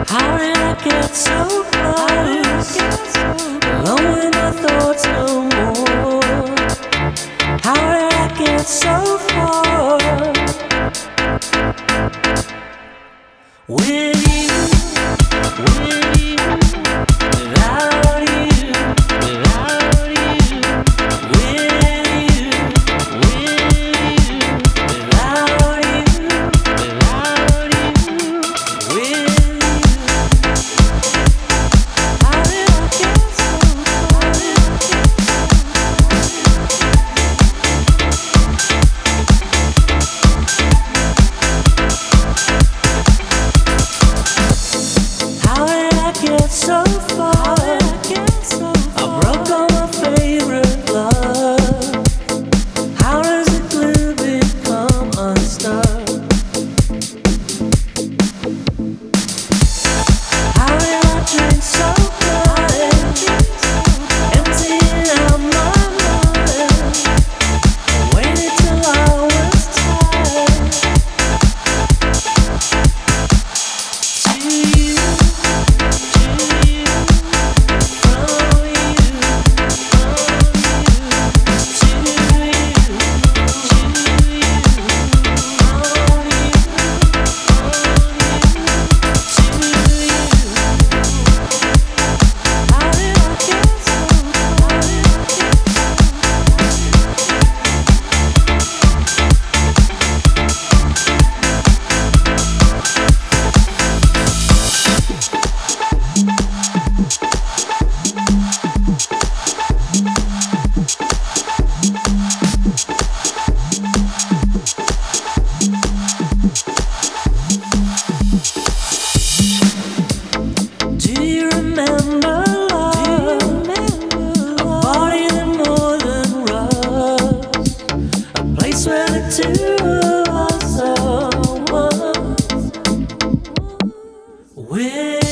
How did I get so close? Alone with my thoughts no more. How did I get so far? With you, without you, without you, with you, without you, without you, with you. How did I get so How did I get so far? I broke all my favorite love. How does a glue become unstuck? How did I drink so much, emptying out my mind? I waited till I was tired. To you, do you remember love? A body that more than rust, a place where the two of us are one. With